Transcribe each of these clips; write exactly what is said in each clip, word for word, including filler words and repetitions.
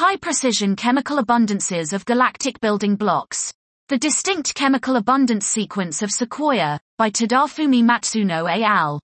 High-precision chemical abundances of galactic building blocks. The distinct chemical abundance sequence of Sequoia, by Tadafumi Matsuno et al.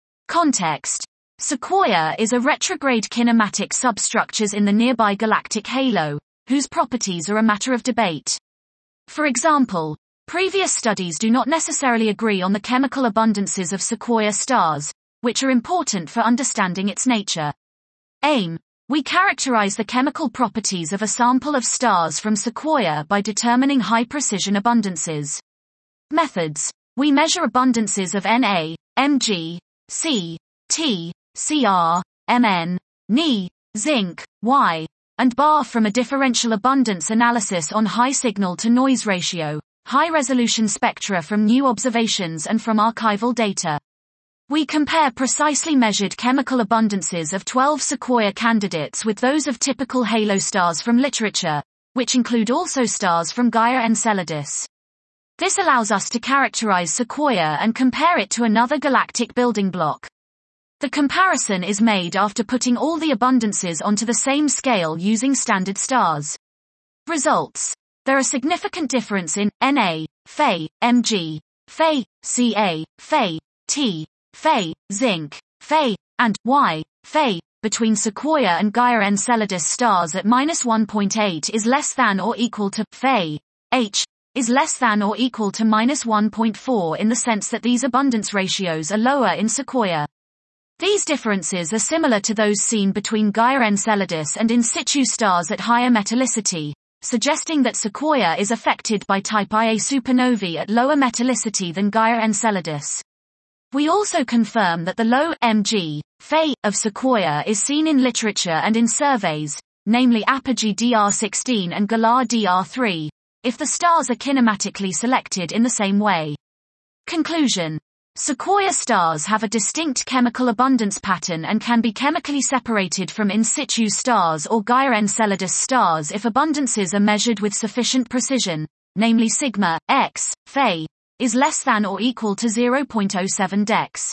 Context. Sequoia is a retrograde kinematic substructures in the nearby galactic halo, whose properties are a matter of debate. For example, previous studies do not necessarily agree on the chemical abundances of Sequoia stars, which are important for understanding its nature. Aim. We characterize the chemical properties of a sample of stars from Sequoia by determining high-precision abundances. Methods. We measure abundances of Na, Mg, C, T, Cr, Mn, Ni, zinc, Y, and Bar from a differential abundance analysis on high signal-to-noise ratio, high-resolution spectra from new observations and from archival data. We compare precisely measured chemical abundances of twelve Sequoia candidates with those of typical halo stars from literature, which include also stars from Gaia Enceladus. This allows us to characterize Sequoia and compare it to another galactic building block. The comparison is made after putting all the abundances onto the same scale using standard stars. Results. There are significant difference in Na, Fe, Mg, Fe, Ca, Fe, T, Fe, zinc, Fe, and Y, Fe, between Sequoia and Gaia Enceladus stars at minus one point eight is less than or equal to Fe, H, is less than or equal to minus one point four in the sense that these abundance ratios are lower in Sequoia. These differences are similar to those seen between Gaia Enceladus and in situ stars at higher metallicity, suggesting that Sequoia is affected by type Ia supernovae at lower metallicity than Gaia Enceladus. We also confirm that the low Mg, Fe, of Sequoia is seen in literature and in surveys, namely Apogee D R sixteen and Galar D R three, if the stars are kinematically selected in the same way. Conclusion. Sequoia stars have a distinct chemical abundance pattern and can be chemically separated from in situ stars or Gaia Enceladus stars if abundances are measured with sufficient precision, namely sigma, x, Fe, is less than or equal to zero point zero seven dex.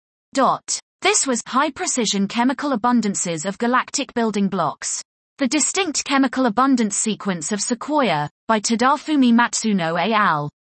Dot. This was high-precision chemical abundances of galactic building blocks. The distinct chemical abundance sequence of Sequoia, by Tadafumi Matsuno et al.